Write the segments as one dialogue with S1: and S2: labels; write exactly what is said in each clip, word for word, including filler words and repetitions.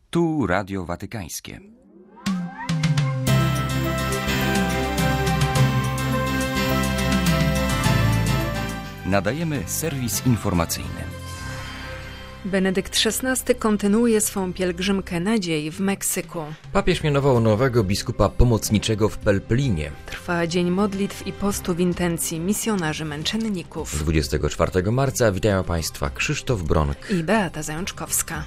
S1: Tu Radio Watykańskie. Nadajemy serwis informacyjny.
S2: Benedykt szesnasty kontynuuje swą pielgrzymkę nadziei w Meksyku.
S3: Papież mianował nowego biskupa pomocniczego w Pelplinie.
S2: Trwa Dzień Modlitw i Postu w intencji misjonarzy męczenników.
S3: dwudziestego czwartego marca witają Państwa Krzysztof Bronk
S2: i Beata Zajączkowska.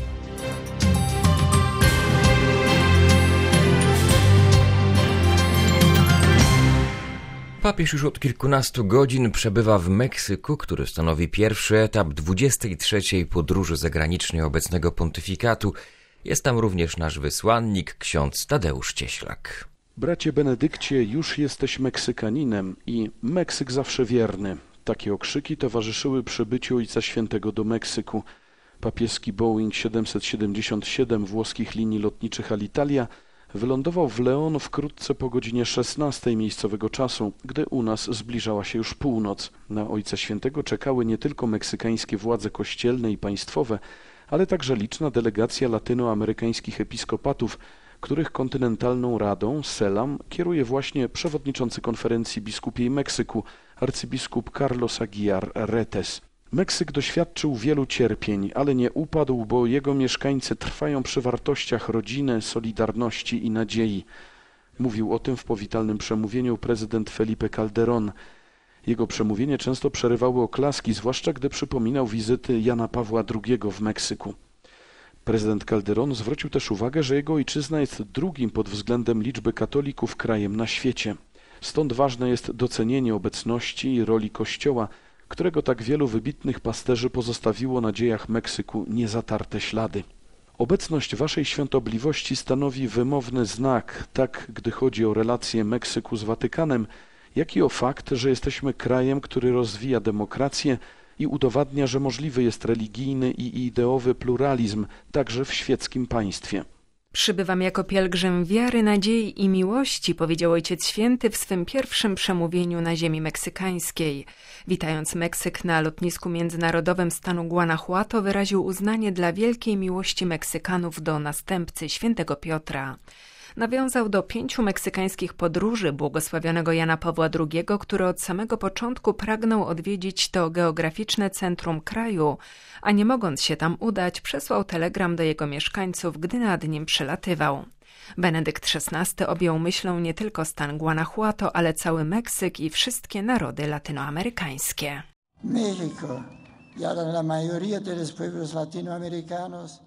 S3: Papież już od kilkunastu godzin przebywa w Meksyku, który stanowi pierwszy etap dwudziestej trzeciej podróży zagranicznej obecnego pontyfikatu. Jest tam również nasz wysłannik, ksiądz Tadeusz Cieślak.
S4: Bracie Benedykcie, już jesteś Meksykaninem i Meksyk zawsze wierny. Takie okrzyki towarzyszyły przybyciu Ojca Świętego do Meksyku. Papieski Boeing siedemset siedemdziesiąt siedem włoskich linii lotniczych Alitalia wylądował w León wkrótce po godzinie szesnastej miejscowego czasu, gdy u nas zbliżała się już północ. Na Ojca Świętego czekały nie tylko meksykańskie władze kościelne i państwowe, ale także liczna delegacja latynoamerykańskich episkopatów, których kontynentalną radą, SELAM, kieruje właśnie przewodniczący konferencji biskupiej Meksyku, arcybiskup Carlos Aguiar Retes. Meksyk doświadczył wielu cierpień, ale nie upadł, bo jego mieszkańcy trwają przy wartościach rodziny, solidarności i nadziei. Mówił o tym w powitalnym przemówieniu prezydent Felipe Calderón. Jego przemówienie często przerywały oklaski, zwłaszcza gdy przypominał wizyty Jana Pawła drugiego w Meksyku. Prezydent Calderón zwrócił też uwagę, że jego ojczyzna jest drugim pod względem liczby katolików krajem na świecie. Stąd ważne jest docenienie obecności i roli Kościoła, którego tak wielu wybitnych pasterzy pozostawiło na dziejach Meksyku niezatarte ślady. Obecność waszej świątobliwości stanowi wymowny znak, tak gdy chodzi o relacje Meksyku z Watykanem, jak i o fakt, że jesteśmy krajem, który rozwija demokrację i udowadnia, że możliwy jest religijny i ideowy pluralizm także w świeckim państwie.
S2: Przybywam jako pielgrzym wiary, nadziei i miłości, powiedział Ojciec Święty w swym pierwszym przemówieniu na ziemi meksykańskiej. Witając Meksyk na lotnisku międzynarodowym stanu Guanajuato, wyraził uznanie dla wielkiej miłości Meksykanów do następcy świętego Piotra. Nawiązał do pięciu meksykańskich podróży błogosławionego Jana Pawła drugiego, który od samego początku pragnął odwiedzić to geograficzne centrum kraju, a nie mogąc się tam udać, przesłał telegram do jego mieszkańców, gdy nad nim przelatywał. Benedykt szesnasty objął myślą nie tylko stan Guanajuato, ale cały Meksyk i wszystkie narody latynoamerykańskie.
S5: México, ya la mayoría de los pueblos latinoamericanos.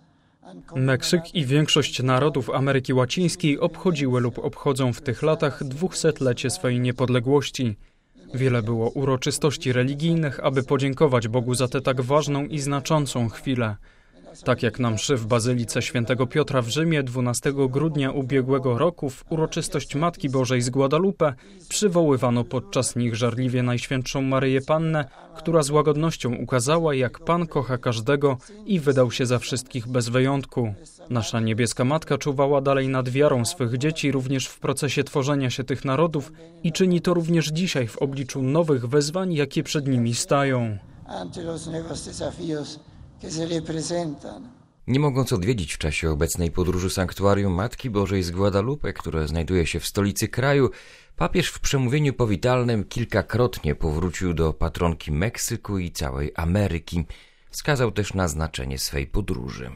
S6: Meksyk i większość narodów Ameryki Łacińskiej obchodziły lub obchodzą w tych latach dwusetlecie swej niepodległości. Wiele było uroczystości religijnych, aby podziękować Bogu za tę tak ważną i znaczącą chwilę. Tak jak na mszy w Bazylice Świętego Piotra w Rzymie dwunastego grudnia ubiegłego roku w uroczystość Matki Bożej z Guadalupe przywoływano podczas nich żarliwie Najświętszą Maryję Pannę, która z łagodnością ukazała, jak Pan kocha każdego i wydał się za wszystkich bez wyjątku. Nasza niebieska Matka czuwała dalej nad wiarą swych dzieci również w procesie tworzenia się tych narodów i czyni to również dzisiaj w obliczu nowych wyzwań, jakie przed nimi stają.
S3: Nie mogąc odwiedzić w czasie obecnej podróży sanktuarium Matki Bożej z Guadalupe, które znajduje się w stolicy kraju, papież w przemówieniu powitalnym kilkakrotnie powrócił do patronki Meksyku i całej Ameryki. Wskazał też na znaczenie swej podróży.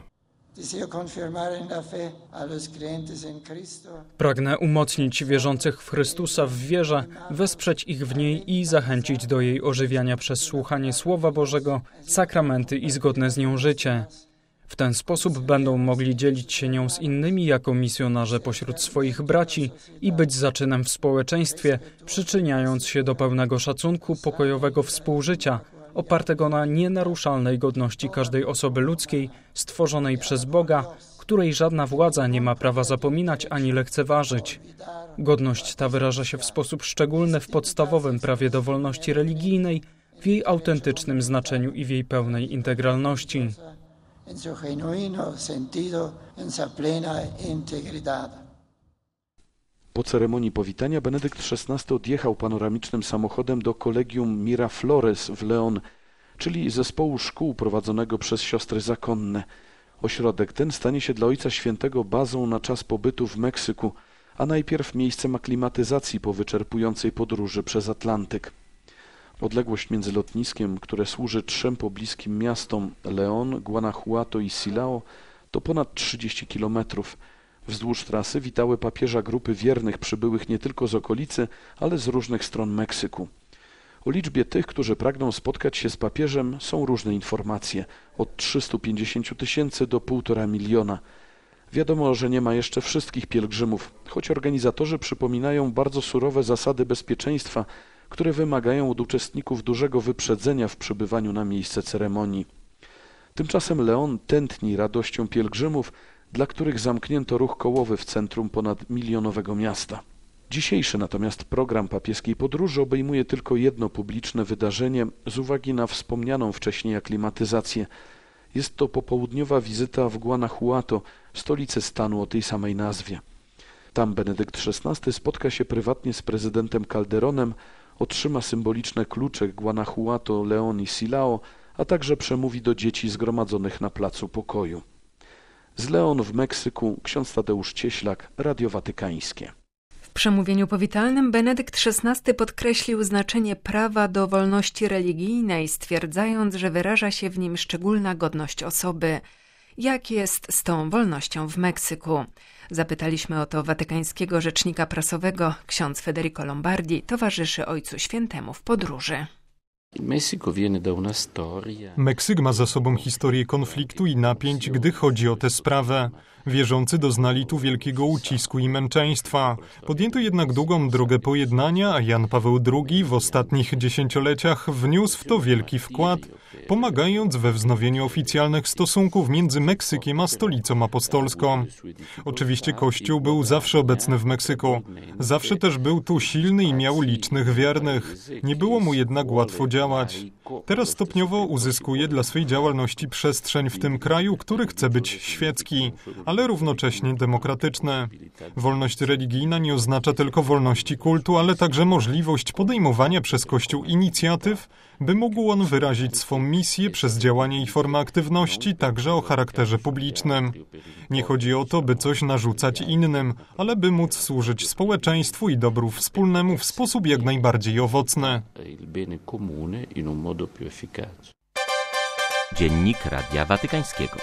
S6: Pragnę umocnić wierzących w Chrystusa w wierze, wesprzeć ich w niej i zachęcić do jej ożywiania przez słuchanie Słowa Bożego, sakramenty i zgodne z nią życie. W ten sposób będą mogli dzielić się nią z innymi jako misjonarze pośród swoich braci i być zaczynem w społeczeństwie, przyczyniając się do pełnego szacunku, pokojowego współżycia, opartego na nienaruszalnej godności każdej osoby ludzkiej, stworzonej przez Boga, której żadna władza nie ma prawa zapominać ani lekceważyć. Godność ta wyraża się w sposób szczególny w podstawowym prawie do wolności religijnej, w jej autentycznym znaczeniu i w jej pełnej integralności.
S4: Po ceremonii powitania Benedykt szesnasty odjechał panoramicznym samochodem do Collegium Miraflores w León, czyli zespołu szkół prowadzonego przez siostry zakonne. Ośrodek ten stanie się dla Ojca Świętego bazą na czas pobytu w Meksyku, a najpierw miejscem aklimatyzacji po wyczerpującej podróży przez Atlantyk. Odległość między lotniskiem, które służy trzem pobliskim miastom León, Guanajuato i Silao, to ponad trzydzieści kilometrów. Wzdłuż trasy witały papieża grupy wiernych przybyłych nie tylko z okolicy, ale z różnych stron Meksyku. O liczbie tych, którzy pragną spotkać się z papieżem, są różne informacje, od trzystu pięćdziesięciu tysięcy do półtora miliona. Wiadomo, że nie ma jeszcze wszystkich pielgrzymów, choć organizatorzy przypominają bardzo surowe zasady bezpieczeństwa, które wymagają od uczestników dużego wyprzedzenia w przybywaniu na miejsce ceremonii. Tymczasem León tętni radością pielgrzymów, dla których zamknięto ruch kołowy w centrum ponad milionowego miasta. Dzisiejszy natomiast program papieskiej podróży obejmuje tylko jedno publiczne wydarzenie z uwagi na wspomnianą wcześniej aklimatyzację. Jest to popołudniowa wizyta w Guanajuato, stolicy stanu o tej samej nazwie. Tam Benedykt szesnasty spotka się prywatnie z prezydentem Calderonem, otrzyma symboliczne klucze Guanajuato, León i Silao, a także przemówi do dzieci zgromadzonych na Placu Pokoju. Z León w Meksyku ksiądz Tadeusz Cieślak, Radio Watykańskie.
S2: W przemówieniu powitalnym Benedykt szesnasty podkreślił znaczenie prawa do wolności religijnej, stwierdzając, że wyraża się w nim szczególna godność osoby. Jak jest z tą wolnością w Meksyku? Zapytaliśmy o to watykańskiego rzecznika prasowego. Ksiądz Federico Lombardi towarzyszy Ojcu Świętemu w podróży.
S7: Meksyk ma za sobą historię konfliktu i napięć, gdy chodzi o tę sprawę. Wierzący doznali tu wielkiego ucisku i męczeństwa. Podjęto jednak długą drogę pojednania, a Jan Paweł drugi w ostatnich dziesięcioleciach wniósł w to wielki wkład, pomagając we wznowieniu oficjalnych stosunków między Meksykiem a stolicą apostolską. Oczywiście Kościół był zawsze obecny w Meksyku. Zawsze też był tu silny i miał licznych wiernych. Nie było mu jednak łatwo działać. Teraz stopniowo uzyskuje dla swej działalności przestrzeń w tym kraju, który chce być świecki, ale równocześnie demokratyczny. Wolność religijna nie oznacza tylko wolności kultu, ale także możliwość podejmowania przez Kościół inicjatyw, by mógł on wyrazić swą misję przez działanie i formę aktywności, także o charakterze publicznym. Nie chodzi o to, by coś narzucać innym, ale by móc służyć społeczeństwu i dobru wspólnemu w sposób jak najbardziej owocny.
S1: Dziennik Radia Watykańskiego.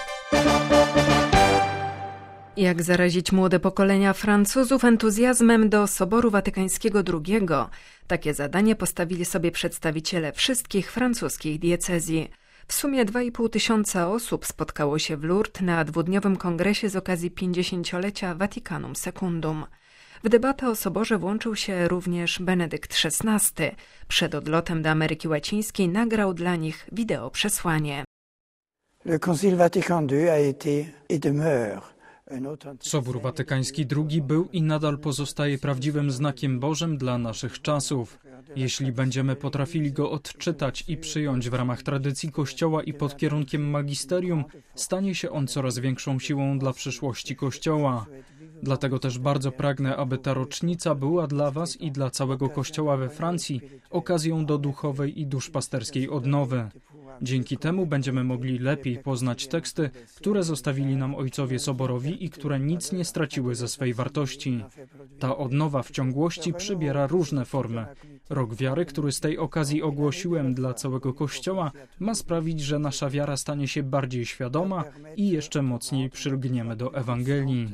S2: Jak zarazić młode pokolenia Francuzów entuzjazmem do Soboru Watykańskiego drugiego? Takie zadanie postawili sobie przedstawiciele wszystkich francuskich diecezji. W sumie dwa i pół tysiąca osób spotkało się w Lourdes na dwudniowym kongresie z okazji pięćdziesięciolecia Vaticanum Secundum. W debatę o Soborze włączył się również Benedykt szesnasty. Przed odlotem do Ameryki Łacińskiej nagrał dla nich wideo przesłanie.
S5: Le Concile Vatican deux a été et demeure.
S6: Sobór Watykański drugi był i nadal pozostaje prawdziwym znakiem Bożym dla naszych czasów. Jeśli będziemy potrafili go odczytać i przyjąć w ramach tradycji Kościoła i pod kierunkiem magisterium, stanie się on coraz większą siłą dla przyszłości Kościoła. Dlatego też bardzo pragnę, aby ta rocznica była dla Was i dla całego Kościoła we Francji okazją do duchowej i duszpasterskiej odnowy. Dzięki temu będziemy mogli lepiej poznać teksty, które zostawili nam ojcowie soborowi i które nic nie straciły ze swej wartości. Ta odnowa w ciągłości przybiera różne formy. Rok wiary, który z tej okazji ogłosiłem dla całego Kościoła, ma sprawić, że nasza wiara stanie się bardziej świadoma i jeszcze mocniej przylgniemy do Ewangelii.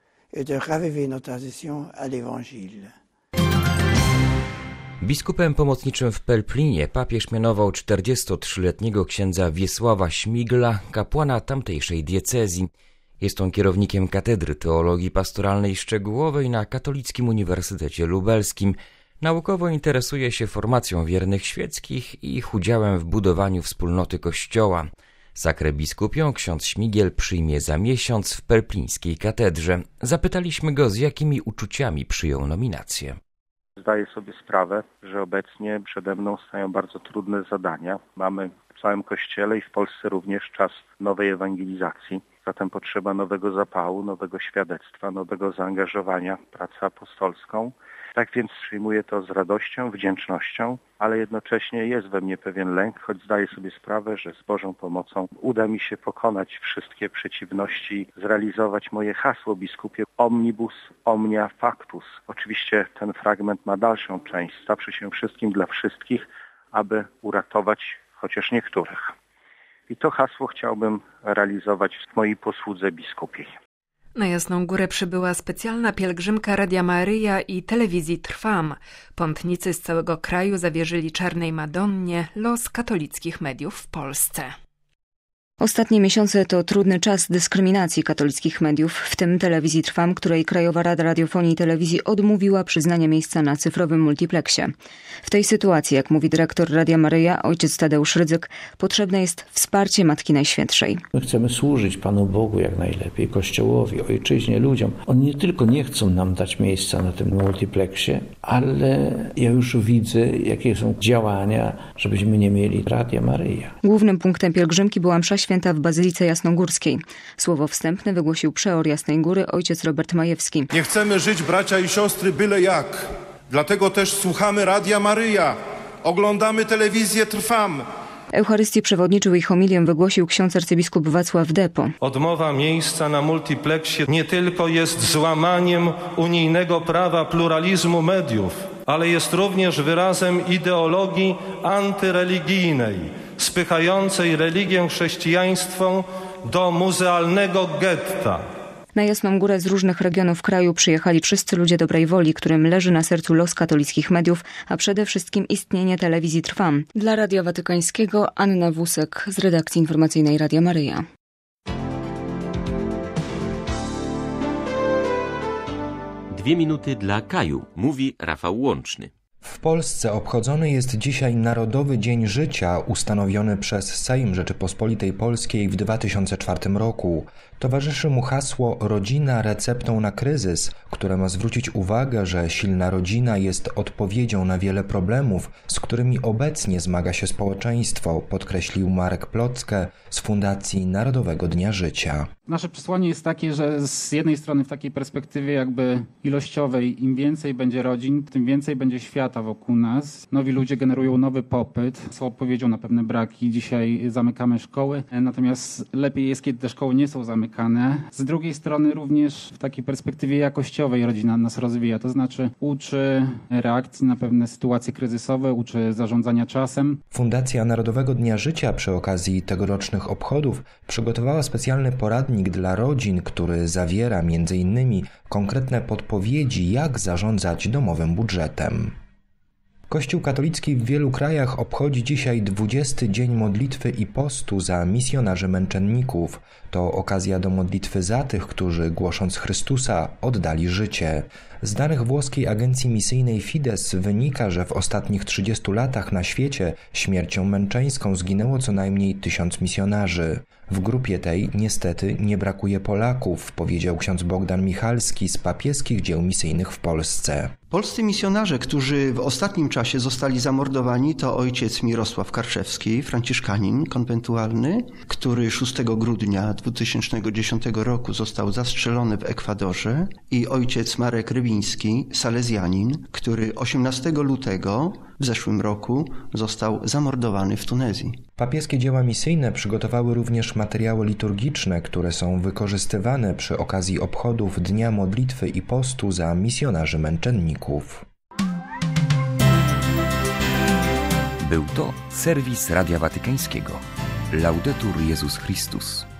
S3: Biskupem pomocniczym w Pelplinie papież mianował czterdziestotrzyletniego księdza Wiesława Śmigla, kapłana tamtejszej diecezji. Jest on kierownikiem Katedry Teologii Pastoralnej Szczegółowej na Katolickim Uniwersytecie Lubelskim. Naukowo interesuje się formacją wiernych świeckich i ich udziałem w budowaniu wspólnoty Kościoła. Sakrę biskupią ksiądz Śmigiel przyjmie za miesiąc w pelplińskiej katedrze. Zapytaliśmy go, z jakimi uczuciami przyjął nominację.
S8: Zdaję sobie sprawę, że obecnie przede mną stoją bardzo trudne zadania. Mamy w całym Kościele i w Polsce również czas nowej ewangelizacji. Zatem potrzeba nowego zapału, nowego świadectwa, nowego zaangażowania w pracę apostolską. Tak więc przyjmuję to z radością, wdzięcznością, ale jednocześnie jest we mnie pewien lęk, choć zdaję sobie sprawę, że z Bożą pomocą uda mi się pokonać wszystkie przeciwności, zrealizować moje hasło biskupie omnibus omnia factus. Oczywiście ten fragment ma dalszą część, stawszy się wszystkim dla wszystkich, aby uratować chociaż niektórych. I to hasło chciałbym realizować w mojej posłudze biskupiej.
S2: Na Jasną Górę przybyła specjalna pielgrzymka Radia Maryja i telewizji Trwam. Pątnicy z całego kraju zawierzyli Czarnej Madonnie los katolickich mediów w Polsce.
S9: Ostatnie miesiące to trudny czas dyskryminacji katolickich mediów, w tym telewizji Trwam, której Krajowa Rada Radiofonii i Telewizji odmówiła przyznania miejsca na cyfrowym multipleksie. W tej sytuacji, jak mówi dyrektor Radia Maryja, ojciec Tadeusz Rydzyk, potrzebne jest wsparcie Matki Najświętszej.
S10: My chcemy służyć Panu Bogu jak najlepiej, Kościołowi, Ojczyźnie, ludziom. Oni nie tylko nie chcą nam dać miejsca na tym multipleksie, ale ja już widzę, jakie są działania, żebyśmy nie mieli Radia Maryja.
S9: Głównym punktem pielgrzymki była msza święta w Bazylice Jasnogórskiej. Słowo wstępne wygłosił przeor Jasnej Góry ojciec Robert Majewski.
S11: Nie chcemy żyć, bracia i siostry, byle jak. Dlatego też słuchamy Radia Maryja, oglądamy telewizję Trwam.
S9: Eucharystię przewodniczył i homilię wygłosił ksiądz arcybiskup Wacław Depo.
S12: Odmowa miejsca na multipleksie nie tylko jest złamaniem unijnego prawa pluralizmu mediów, ale jest również wyrazem ideologii antyreligijnej, spychającej religię chrześcijaństwą do muzealnego getta.
S9: Na Jasną Górę z różnych regionów kraju przyjechali wszyscy ludzie dobrej woli, którym leży na sercu los katolickich mediów, a przede wszystkim istnienie telewizji Trwam. Dla Radia Watykańskiego Anna Wusek z redakcji informacyjnej Radia Maryja.
S1: Dwie minuty dla Kaju, mówi Rafał Łączny.
S13: W Polsce obchodzony jest dzisiaj Narodowy Dzień Życia, ustanowiony przez Sejm Rzeczypospolitej Polskiej w dwa tysiące czwartym roku. Towarzyszy mu hasło Rodzina receptą na kryzys, które ma zwrócić uwagę, że silna rodzina jest odpowiedzią na wiele problemów, z którymi obecnie zmaga się społeczeństwo, podkreślił Marek Plocke z Fundacji Narodowego Dnia Życia.
S14: Nasze przesłanie jest takie, że z jednej strony w takiej perspektywie jakby ilościowej, im więcej będzie rodzin, tym więcej będzie świata wokół nas. Nowi ludzie generują nowy popyt, są odpowiedzią na pewne braki. Dzisiaj zamykamy szkoły, natomiast lepiej jest, kiedy te szkoły nie są zamykane. Z drugiej strony również w takiej perspektywie jakościowej rodzina nas rozwija, to znaczy uczy reakcji na pewne sytuacje kryzysowe, uczy zarządzania czasem.
S13: Fundacja Narodowego Dnia Życia przy okazji tegorocznych obchodów przygotowała specjalny poradnik dla rodzin, który zawiera między innymi konkretne podpowiedzi, jak zarządzać domowym budżetem. Kościół katolicki w wielu krajach obchodzi dzisiaj dwudziesty Dzień Modlitwy i Postu za misjonarzy męczenników. To okazja do modlitwy za tych, którzy, głosząc Chrystusa, oddali życie. Z danych włoskiej agencji misyjnej Fides wynika, że w ostatnich trzydziestu latach na świecie śmiercią męczeńską zginęło co najmniej tysiąc misjonarzy. W grupie tej niestety nie brakuje Polaków, powiedział ksiądz Bogdan Michalski z Papieskich Dzieł Misyjnych w Polsce.
S15: Polscy misjonarze, którzy w ostatnim czasie zostali zamordowani, to ojciec Mirosław Karczewski, franciszkanin konwentualny, który szóstego grudnia dwa tysiące dziesiątego roku został zastrzelony w Ekwadorze, i ojciec Marek Rybiński, salezjanin, który osiemnastego lutego w zeszłym roku został zamordowany w Tunezji.
S13: Papieskie dzieła misyjne przygotowały również materiały liturgiczne, które są wykorzystywane przy okazji obchodów Dnia Modlitwy i Postu za misjonarzy męczenników.
S3: Był to serwis Radia Watykańskiego. Laudetur Jezus Chrystus.